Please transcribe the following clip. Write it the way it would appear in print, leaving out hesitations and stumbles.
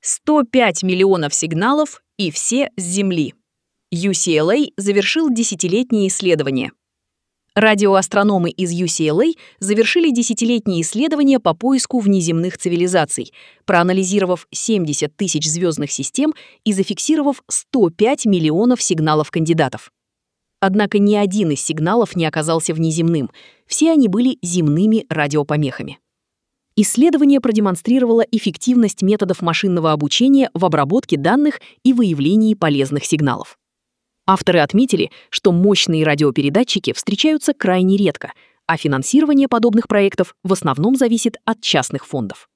105 миллионов сигналов, и все с Земли. UCLA завершил десятилетнее исследование. Радиоастрономы из UCLA завершили десятилетнее исследование по поиску внеземных цивилизаций, проанализировав 70 тысяч звездных систем и зафиксировав 105 миллионов сигналов кандидатов. Однако ни один из сигналов не оказался внеземным, все они были земными радиопомехами. Исследование продемонстрировало эффективность методов машинного обучения в обработке данных и выявлении полезных сигналов. Авторы отметили, что мощные радиопередатчики встречаются крайне редко, а финансирование подобных проектов в основном зависит от частных фондов.